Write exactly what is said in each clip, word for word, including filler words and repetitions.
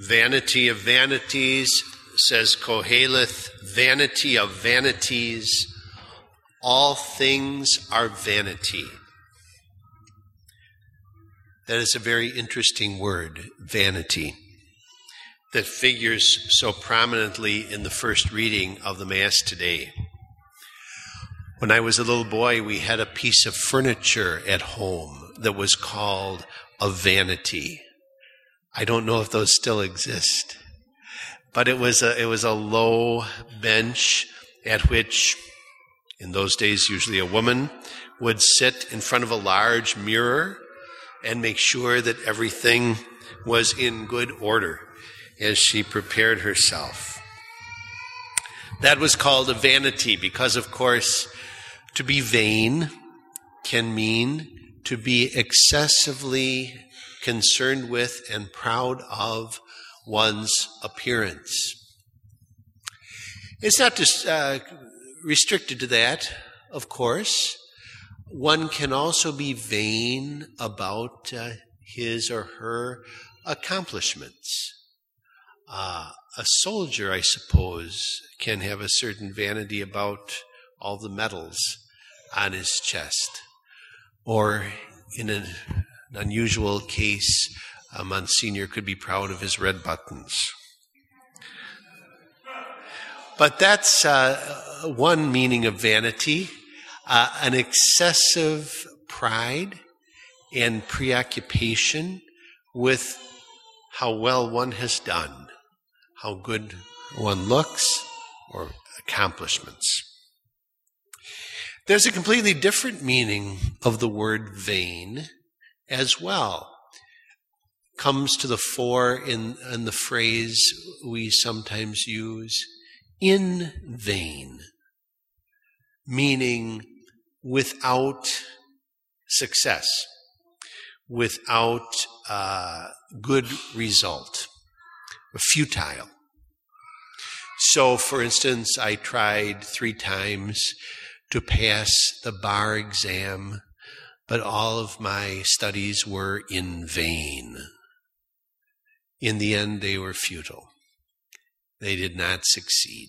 Vanity of vanities, says Koheleth, vanity of vanities, all things are vanity. That is a very interesting word, vanity, that figures so prominently in the first reading of the Mass today. When I was a little boy, we had a piece of furniture at home that was called a vanity. I don't know if those still exist, but it was a, it was a low bench at which, in those days, usually a woman would sit in front of a large mirror and make sure that everything was in good order as she prepared herself. That was called a vanity because, of course, to be vain can mean to be excessively concerned with and proud of one's appearance. It's not just uh, restricted to that, of course. One can also be vain about uh, his or her accomplishments. Uh, a soldier, I suppose, can have a certain vanity about all the medals on his chest. Or in an unusual case, a Monsignor could be proud of his red buttons. But that's uh, one meaning of vanity, uh, an excessive pride and preoccupation with how well one has done, how good one looks, or accomplishments. There's a completely different meaning of the word vain as well. Comes to the fore in, in the phrase we sometimes use, in vain, meaning without success, without uh, good result, futile. So, for instance, I tried three times to pass the bar exam, but all of my studies were in vain. In the end, they were futile. They did not succeed.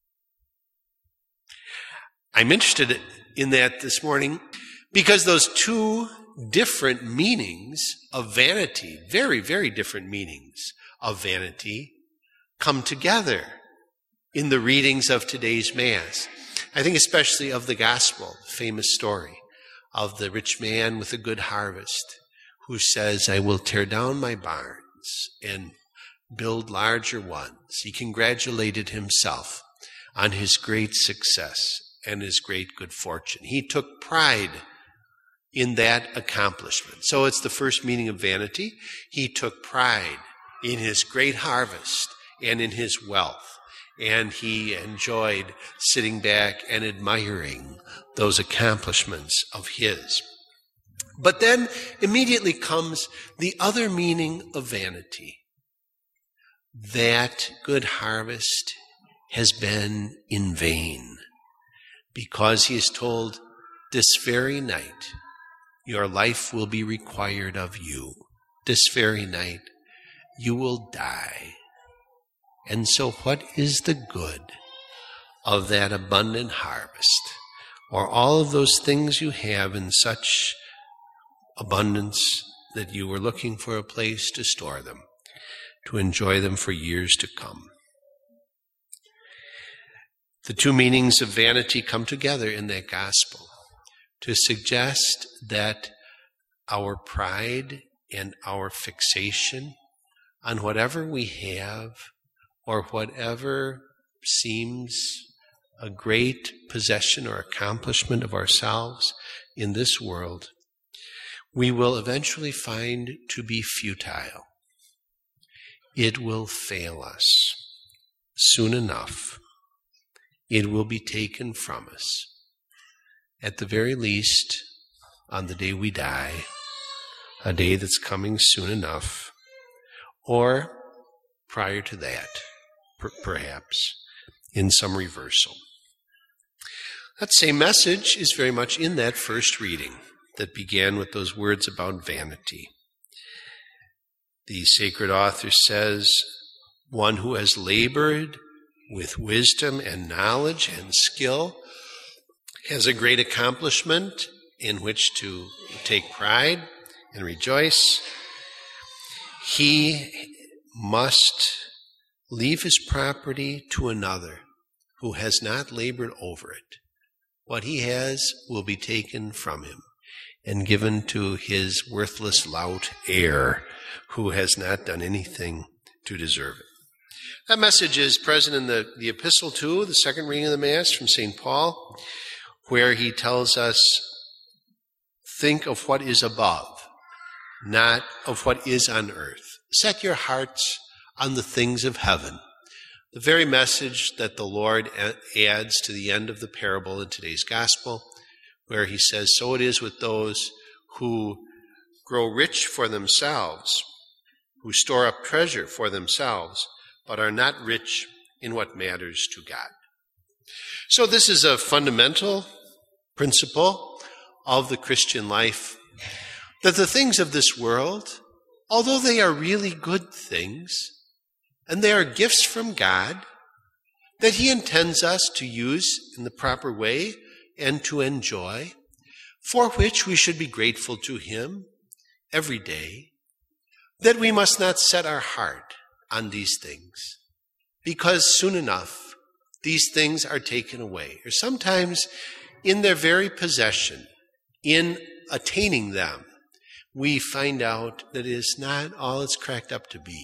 I'm interested in that this morning because those two different meanings of vanity, very, very different meanings of vanity, come together in the readings of today's Mass. I think especially of the Gospel, the famous story of the rich man with a good harvest who says, I will tear down my barns and build larger ones. He congratulated himself on his great success and his great good fortune. He took pride in that accomplishment. So it's the first meaning of vanity. He took pride in his great harvest and in his wealth. And he enjoyed sitting back and admiring those accomplishments of his. But then immediately comes the other meaning of vanity. That good harvest has been in vain, because he is told, this very night your life will be required of you. This very night you will die. And so what is the good of that abundant harvest, or all of those things you have in such abundance that you were looking for a place to store them, to enjoy them for years to come? The two meanings of vanity come together in that gospel to suggest that our pride and our fixation on whatever we have or whatever seems a great possession or accomplishment of ourselves in this world, we will eventually find to be futile. It will fail us soon enough. It will be taken from us. At the very least, on the day we die, a day that's coming soon enough, or prior to that, per- perhaps, in some reversal. That same message is very much in that first reading that began with those words about vanity. The sacred author says, one who has labored with wisdom and knowledge and skill, has a great accomplishment in which to take pride and rejoice. He must leave his property to another who has not labored over it. What he has will be taken from him and given to his worthless lout heir who has not done anything to deserve it. That message is present in the, the Epistle to, the second reading of the Mass from Saint Paul, where he tells us, think of what is above, not of what is on earth. Set your hearts on the things of heaven. The very message that the Lord adds to the end of the parable in today's gospel, where he says, so it is with those who grow rich for themselves, who store up treasure for themselves, but are not rich in what matters to God. So this is a fundamental principle of the Christian life, that the things of this world, although they are really good things, and they are gifts from God that he intends us to use in the proper way and to enjoy, for which we should be grateful to him every day, that we must not set our heart on these things, because soon enough these things are taken away, or sometimes in their very possession, in attaining them, we find out that it is not all it's cracked up to be.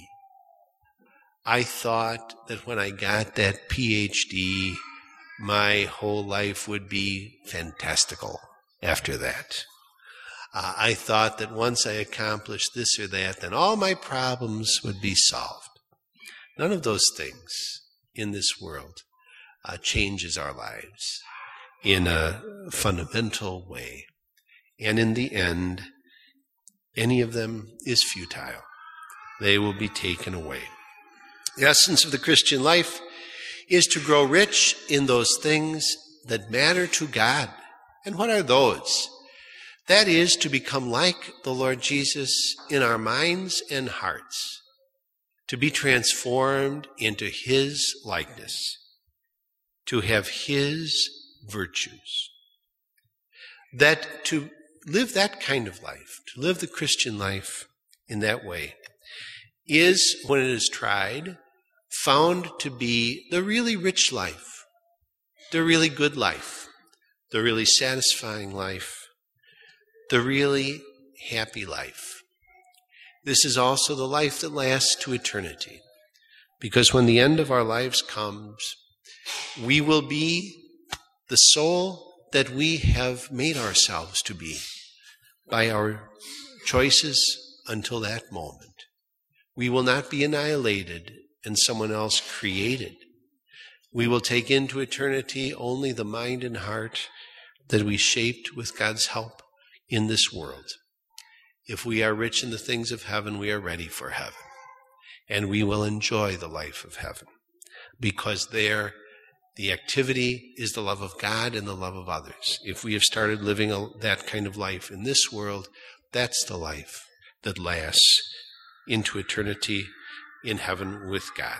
I thought that when I got that P H D, my whole life would be fantastical after that. Uh, I thought that once I accomplished this or that, then all my problems would be solved. None of those things in this world uh, changes our lives in a fundamental way. And in the end, any of them is futile. They will be taken away. The essence of the Christian life is to grow rich in those things that matter to God. And what are those? That is to become like the Lord Jesus in our minds and hearts, to be transformed into his likeness, to have his virtues. That to live that kind of life, to live the Christian life in that way, is, when it is tried, found to be the really rich life, the really good life, the really satisfying life, the really happy life. This is also the life that lasts to eternity, because when the end of our lives comes, we will be the soul that we have made ourselves to be by our choices until that moment. We will not be annihilated and someone else created. We will take into eternity only the mind and heart that we shaped with God's help in this world. If we are rich in the things of heaven, we are ready for heaven. And we will enjoy the life of heaven, because there the activity is the love of God and the love of others. If we have started living a, that kind of life in this world, that's the life that lasts into eternity in heaven with God.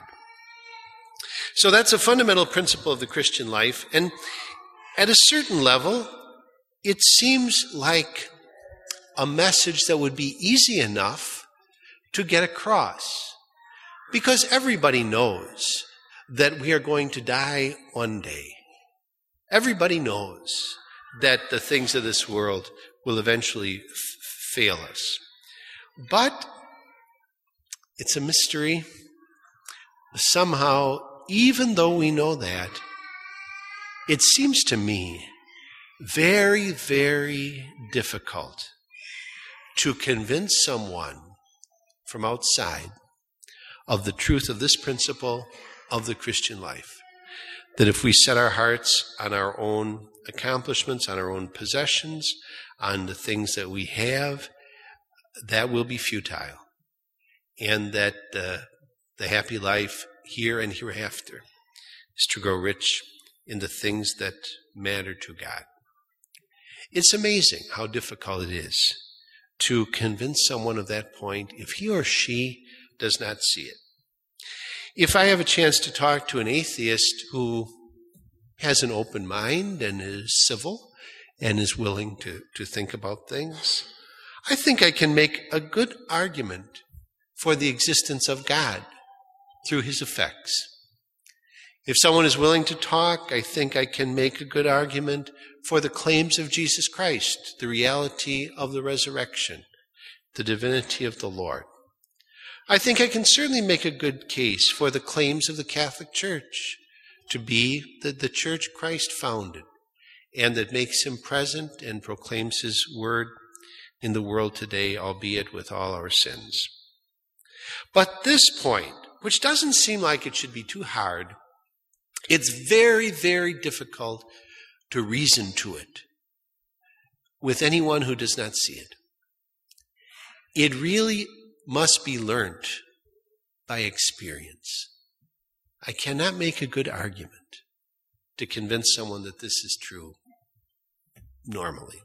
So that's a fundamental principle of the Christian life. And at a certain level, it seems like a message that would be easy enough to get across, because everybody knows that we are going to die one day. Everybody knows that the things of this world will eventually f- fail us. But it's a mystery. Somehow, even though we know that, it seems to me very, very difficult to convince someone from outside of the truth of this principle of the Christian life. That if we set our hearts on our own accomplishments, on our own possessions, on the things that we have, that will be futile. And that uh, the happy life here and hereafter is to grow rich in the things that matter to God. It's amazing how difficult it is to convince someone of that point if he or she does not see it. If I have a chance to talk to an atheist who has an open mind and is civil and is willing to, to think about things, I think I can make a good argument for the existence of God through his effects. If someone is willing to talk, I think I can make a good argument for the claims of Jesus Christ, the reality of the resurrection, the divinity of the Lord. I think I can certainly make a good case for the claims of the Catholic Church to be the, the church Christ founded and that makes him present and proclaims his word in the world today, albeit with all our sins. But this point, which doesn't seem like it should be too hard, it's very, very difficult to reason to it with anyone who does not see it. It really must be learnt by experience. I cannot make a good argument to convince someone that this is true normally.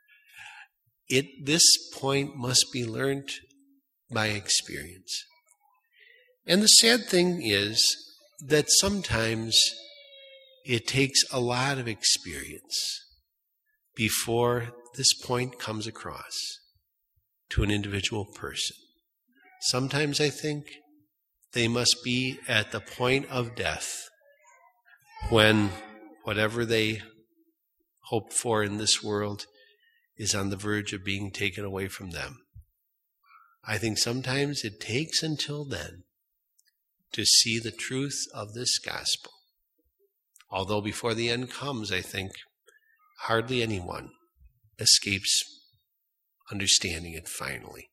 It, this point must be learnt by experience. And the sad thing is that sometimes it takes a lot of experience before this point comes across to an individual person. Sometimes I think they must be at the point of death when whatever they hope for in this world is on the verge of being taken away from them. I think sometimes it takes until then to see the truth of this gospel. Although before the end comes, I think hardly anyone escapes understanding it finally.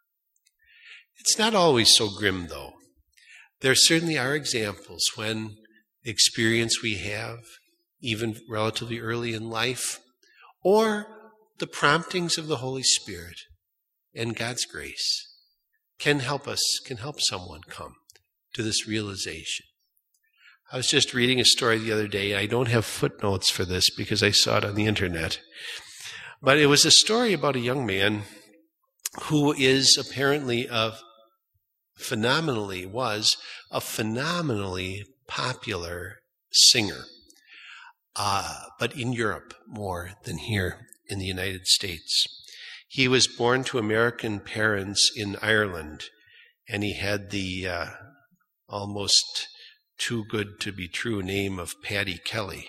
It's not always so grim, though. There certainly are examples when experience we have, even relatively early in life, or the promptings of the Holy Spirit and God's grace can help us, can help someone come to this realization. I was just reading a story the other day. I don't have footnotes for this because I saw it on the internet. But it was a story about a young man who is apparently a phenomenally, was a phenomenally popular singer, uh, but in Europe more than here in the United States. He was born to American parents in Ireland, and he had the uh, almost too good to be true name of Paddy Kelly.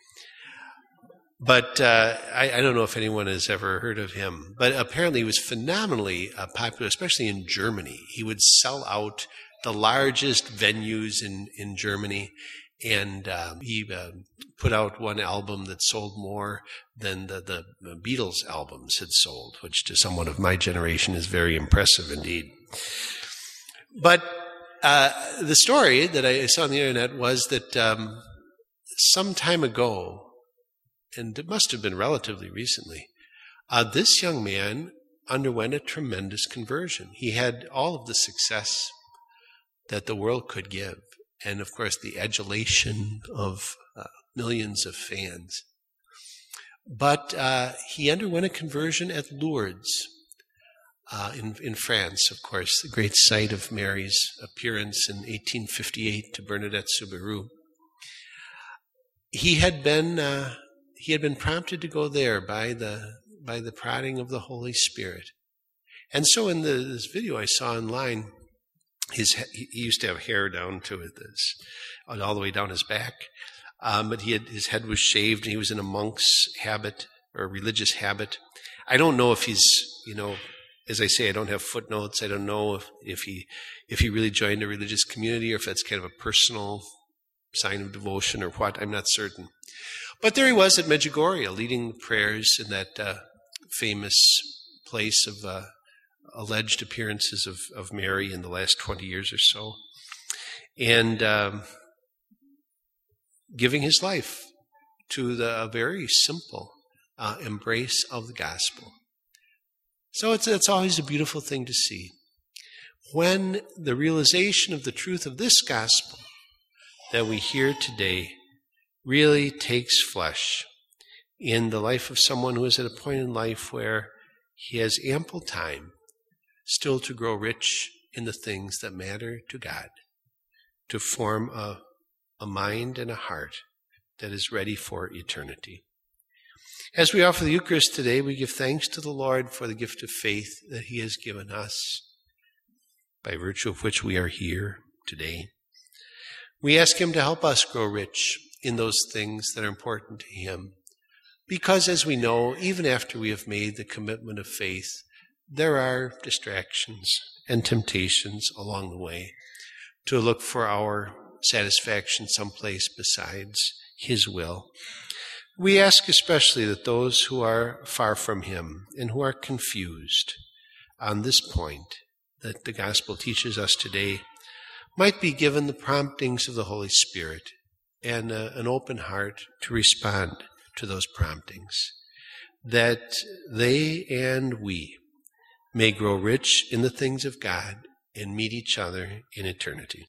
But uh, I, I don't know if anyone has ever heard of him. But apparently he was phenomenally uh, popular, especially in Germany. He would sell out the largest venues in, in Germany. And um, he uh, put out one album that sold more than the, the Beatles albums had sold, which to someone of my generation is very impressive indeed. But uh, the story that I saw on the internet was that um, some time ago, and it must have been relatively recently, uh, this young man underwent a tremendous conversion. He had all of the success that the world could give, and of course the adulation of uh, millions of fans. But uh, he underwent a conversion at Lourdes uh, in, in France, of course, the great site of Mary's appearance in eighteen fifty-eight to Bernadette Soubirous. He had been... Uh, He had been prompted to go there by the by the prodding of the Holy Spirit. And so in the, this video I saw online, his he used to have hair down to it, this, all the way down his back. Um, but he had, his head was shaved, and he was in a monk's habit, or religious habit. I don't know if he's, you know, as I say, I don't have footnotes. I don't know if, if he if he really joined a religious community, or if that's kind of a personal sign of devotion or what. I'm not certain. But there he was at Medjugorje, leading the prayers in that uh, famous place of uh, alleged appearances of, of Mary in the last twenty years or so, and um, giving his life to the very simple uh, embrace of the gospel. So it's, it's always a beautiful thing to see. When the realization of the truth of this gospel that we hear today really takes flesh in the life of someone who is at a point in life where he has ample time still to grow rich in the things that matter to God, to form a, a mind and a heart that is ready for eternity. As we offer the Eucharist today, we give thanks to the Lord for the gift of faith that he has given us, by virtue of which we are here today. We ask him to help us grow rich in those things that are important to him, because as we know, even after we have made the commitment of faith, there are distractions and temptations along the way to look for our satisfaction someplace besides his will. We ask especially that those who are far from him and who are confused on this point that the gospel teaches us today might be given the promptings of the Holy Spirit and uh, an open heart to respond to those promptings, that they and we may grow rich in the things of God and meet each other in eternity.